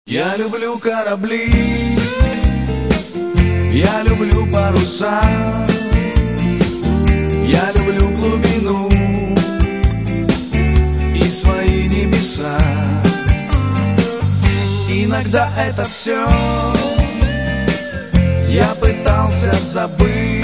Я люблю корабли, я люблю паруса, я люблю глубину и свои небеса. Иногда это все я пытался забыть,